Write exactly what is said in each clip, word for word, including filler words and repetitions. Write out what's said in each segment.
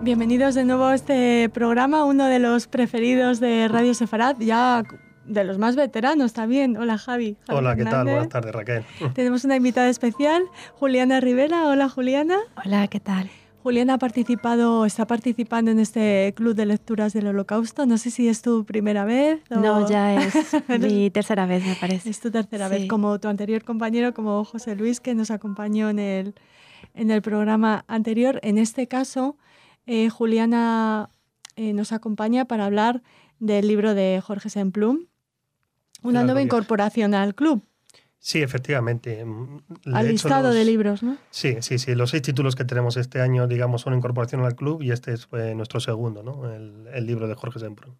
Bienvenidos de nuevo a este programa, uno de los preferidos de Radio Sefarad, ya de los más veteranos también. Hola Javi. Javi Hola, ¿qué Fernández. tal? Buenas tardes, Raquel. Tenemos una invitada especial, Juliana Rivera. Hola Juliana. Hola, ¿qué tal? Juliana ha participado, está participando en este club de lecturas del Holocausto. No sé si es tu primera vez. O... No, ya es mi tercera vez, me parece. Es tu tercera sí. vez, como tu anterior compañero, como José Luis, que nos acompañó en el, en el programa anterior. En este caso, eh, Juliana eh, nos acompaña para hablar del libro de Jorge Semplún, una nueva incorporación al club. Sí, efectivamente. Al listado los... de libros, ¿no? Sí, sí, sí. Los seis títulos que tenemos este año, digamos, son incorporación al club y este es eh, nuestro segundo, ¿no? El, el libro de Jorge Semplún.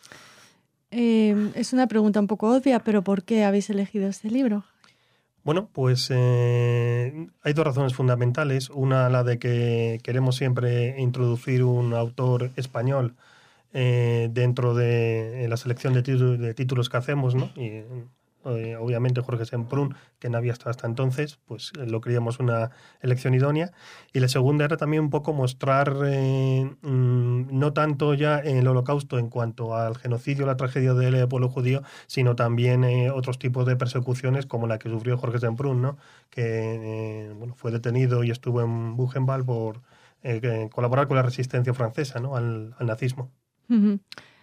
Eh, es una pregunta un poco obvia, pero ¿por qué habéis elegido este libro? Bueno, pues eh, hay dos razones fundamentales. Una, la de que queremos siempre introducir un autor español eh, dentro de la selección de, títulos, de títulos que hacemos, ¿no? Y, eh, obviamente Jorge Semplún, que no había estado hasta entonces, pues eh, lo creíamos una elección idónea. Y la segunda era también un poco mostrar, eh, mmm, no tanto ya en el Holocausto en cuanto al genocidio, la tragedia del pueblo judío, sino también eh, otros tipos de persecuciones como la que sufrió Jorge Semplún, ¿no? Que eh, bueno, fue detenido y estuvo en Buchenwald por eh, colaborar con la resistencia francesa, ¿no? al, al nazismo. Uh-huh.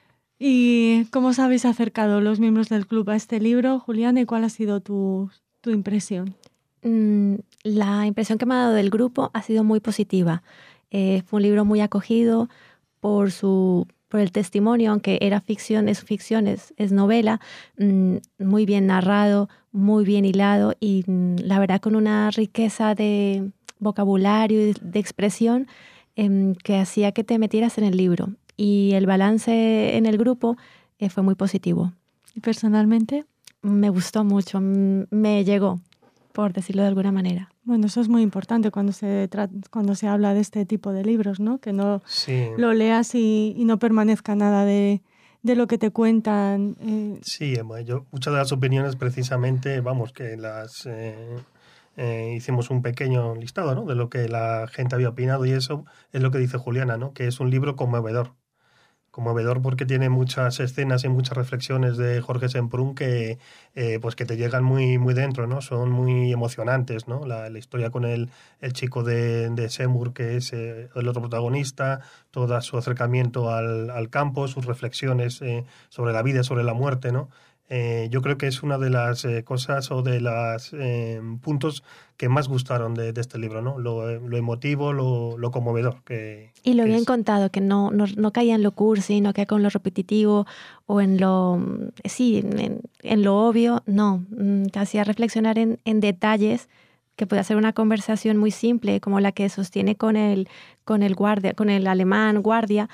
¿Y cómo os habéis acercado los miembros del club a este libro, Juliana, y cuál ha sido tu, tu impresión? Mm, la impresión que me ha dado del grupo ha sido muy positiva. Eh, fue un libro muy acogido por, su, por el testimonio, aunque era ficción, es ficción, es, es novela, mm, muy bien narrado, muy bien hilado y mm, la verdad con una riqueza de vocabulario y de expresión eh, que hacía que te metieras en el libro. Y el balance en el grupo eh, fue muy positivo. ¿Y personalmente? Me gustó mucho, me llegó, por decirlo de alguna manera. Bueno, eso es muy importante cuando se tra- cuando se habla de este tipo de libros, ¿no? Que no sí. lo leas y, y no permanezca nada de, de lo que te cuentan. Eh. Sí, yo, muchas de las opiniones precisamente, vamos, que las... Eh... Eh, hicimos un pequeño listado, ¿no? De lo que la gente había opinado y eso es lo que dice Juliana, ¿no? Que es un libro conmovedor. Conmovedor porque tiene muchas escenas y muchas reflexiones de Jorge Semplún que, eh, pues que te llegan muy, muy dentro, ¿no? Son muy emocionantes, ¿no? La, la historia con el, el chico de, de Semur, que es eh, el otro protagonista, todo su acercamiento al, al campo, sus reflexiones eh, sobre la vida, sobre la muerte, ¿no? Eh, yo creo que es una de las eh, cosas o de los eh, puntos que más gustaron de, de este libro, ¿no? Lo, lo emotivo, lo, lo conmovedor. Que, y lo que bien es. contado, que no, no, no caía en lo cursi, no caía con lo repetitivo o en lo, sí, en, en lo obvio, no. Te hacía reflexionar en, en detalles que puede ser una conversación muy simple, como la que sostiene con el, con el guardia, con el alemán guardia.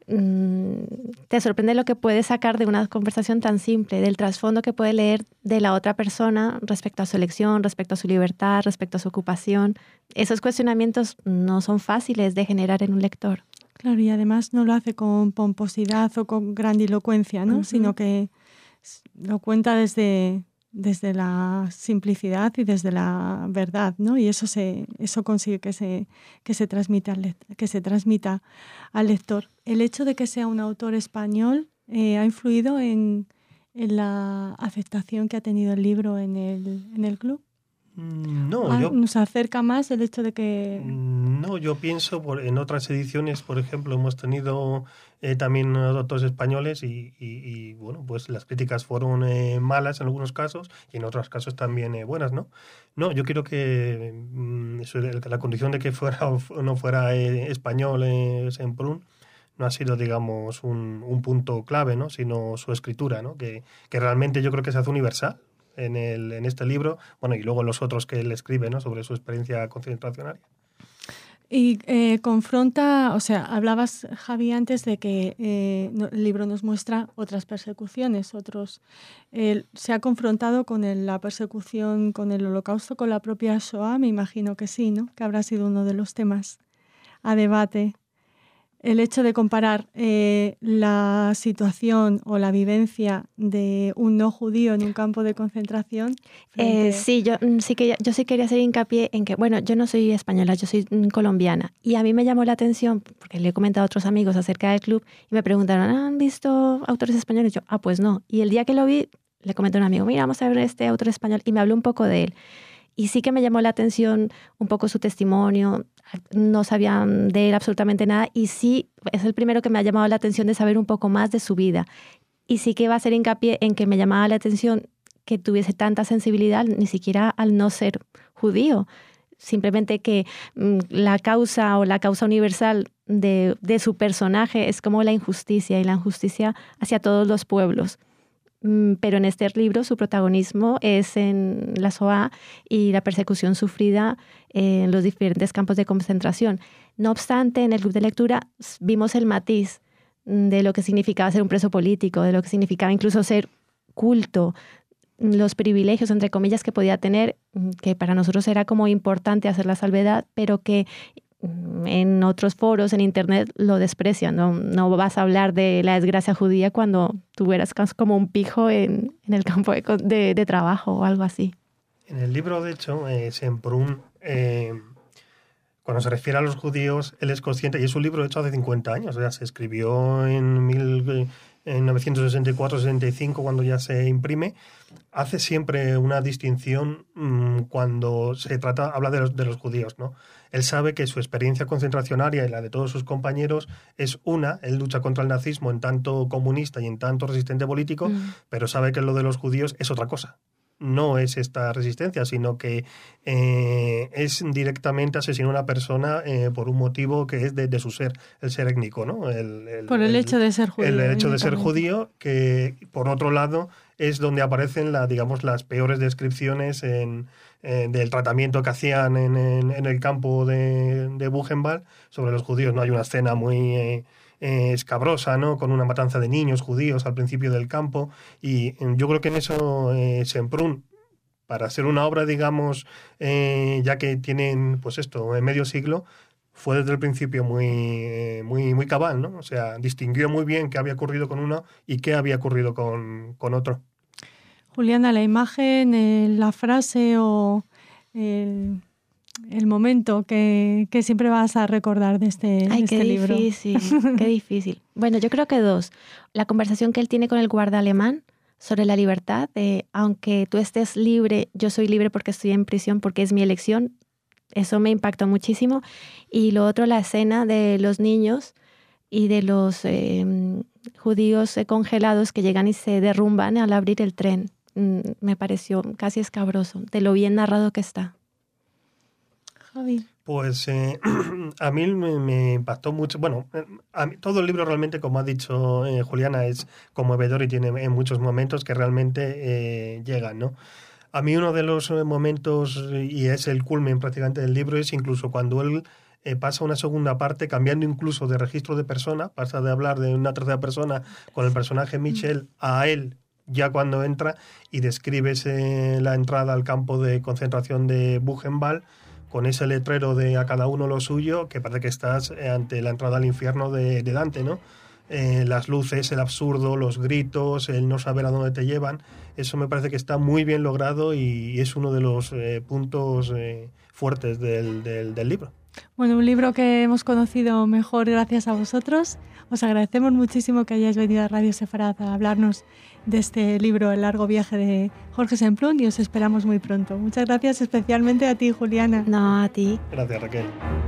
Te sorprende lo que puedes sacar de una conversación tan simple, del trasfondo que puede leer de la otra persona respecto a su elección, respecto a su libertad, respecto a su ocupación. Esos cuestionamientos no son fáciles de generar en un lector. Claro, y además no lo hace con pomposidad o con grandilocuencia, ¿no? Uh-huh. Sino que lo cuenta desde, desde la simplicidad y desde la verdad, ¿no? Y eso se eso consigue que se que se transmita al lector, que se transmita al lector. El hecho de que sea un autor español eh, ha influido en, en la aceptación que ha tenido el libro en el en el club. No, ah, yo... ¿Nos acerca más el hecho de que...? No, yo pienso, por, en otras ediciones, por ejemplo, hemos tenido eh, también autores españoles y, y, y, bueno, pues las críticas fueron eh, malas en algunos casos y en otros casos también eh, buenas, ¿no? No, yo creo que mm, eso, la condición de que fuera o no fuera eh, español eh, Semplún no ha sido, digamos, un, un punto clave, ¿no? Sino su escritura, ¿no? Que, que realmente yo creo que se hace universal en, el, en este libro, bueno, y luego los otros que él escribe, ¿no? Sobre su experiencia concentracionaria. Y eh, confronta, o sea, hablabas, Javi, antes de que eh, no, el libro nos muestra otras persecuciones, otros... Eh, ¿se ha confrontado con el, la persecución, con el Holocausto, con la propia Shoah? Me imagino que sí, ¿no? Que habrá sido uno de los temas a debate el hecho de comparar eh, la situación o la vivencia de un no judío en un campo de concentración. Eh, sí, yo sí, que, yo sí quería hacer hincapié en que, bueno, yo no soy española, yo soy colombiana. Y a mí me llamó la atención, porque le he comentado a otros amigos acerca del club, y me preguntaron, ¿han visto autores españoles? Y yo, ah, pues no. Y el día que lo vi, le comenté a un amigo, mira, vamos a ver este autor español, y me habló un poco de él. Y sí que me llamó la atención un poco su testimonio, no sabían de él absolutamente nada, y sí, es el primero que me ha llamado la atención de saber un poco más de su vida. Y sí que va a hacer hincapié en que me llamaba la atención que tuviese tanta sensibilidad, ni siquiera al no ser judío, simplemente que mmm, la causa o la causa universal de, de su personaje es como la injusticia, y la injusticia hacia todos los pueblos. Pero en este libro su protagonismo es en la Shoah y la persecución sufrida en los diferentes campos de concentración. No obstante, en el club de lectura vimos el matiz de lo que significaba ser un preso político, de lo que significaba incluso ser culto, los privilegios, entre comillas, que podía tener, que para nosotros era como importante hacer la salvedad, pero que en otros foros, en internet, lo desprecian. No, no vas a hablar de la desgracia judía cuando tú eras como un pijo en, en el campo de, de, de trabajo o algo así. En el libro, de hecho, eh, Semprún, eh, cuando se refiere a los judíos, él es consciente, y es un libro hecho hace cincuenta años, o sea, se escribió en, mil, en novecientos sesenta y cuatro sesenta y cinco, cuando ya se imprime, hace siempre una distinción mmm, cuando se trata, habla de los, de los judíos, ¿no? Él sabe que su experiencia concentracionaria y la de todos sus compañeros es una. Él lucha contra el nazismo en tanto comunista y en tanto resistente político, mm. pero sabe que lo de los judíos es otra cosa. No es esta resistencia, sino que eh, es directamente asesinar a una persona eh, por un motivo que es de, de su ser, el ser étnico, ¿no? El, el, por el, el hecho de ser judío. El hecho de ser judío, que por otro lado es donde aparecen la, digamos, las peores descripciones en, en, del tratamiento que hacían en, en, en el campo de, de Buchenwald sobre los judíos. No hay una escena muy eh, eh, escabrosa, ¿no? Con una matanza de niños judíos al principio del campo, y yo creo que en eso eh, Semprún, para hacer una obra, digamos, eh, ya que tienen, pues esto, medio siglo, fue desde el principio muy, muy, muy cabal, ¿no? O sea, distinguió muy bien qué había ocurrido con uno y qué había ocurrido con, con otro. Juliana, la imagen, eh, la frase o el, el momento que, que siempre vas a recordar de este, Ay, de este qué libro. Ay, qué difícil, qué difícil. Bueno, yo creo que dos. La conversación que él tiene con el guarda alemán sobre la libertad, de aunque tú estés libre, yo soy libre porque estoy en prisión, porque es mi elección. Eso me impactó muchísimo. Y lo otro, la escena de los niños y de los eh, judíos congelados que llegan y se derrumban al abrir el tren. Me pareció casi escabroso, de lo bien narrado que está. Javi. Pues eh, a mí me, me impactó mucho. Bueno, a mí, todo el libro realmente, como ha dicho eh, Juliana, es conmovedor y tiene en muchos momentos que realmente eh, llegan, ¿no? A mí uno de los momentos, y es el culmen prácticamente del libro, es incluso cuando él eh, pasa a una segunda parte, cambiando incluso de registro de persona, pasa de hablar de una tercera persona con el personaje Michel a él, ya cuando entra, y describe ese, la entrada al campo de concentración de Buchenwald, con ese letrero de a cada uno lo suyo, que parece que estás ante la entrada al infierno de, de Dante, ¿no? Eh, las luces, el absurdo, los gritos, el no saber a dónde te llevan, eso me parece que está muy bien logrado y es uno de los eh, puntos eh, fuertes del, del, del libro. Bueno, un libro que hemos conocido mejor gracias a vosotros. Os agradecemos muchísimo que hayáis venido a Radio Sefarad a hablarnos de este libro, El largo viaje de Jorge Semprún, y os esperamos muy pronto. Muchas gracias especialmente a ti, Juliana. No, a ti. Gracias, Raquel.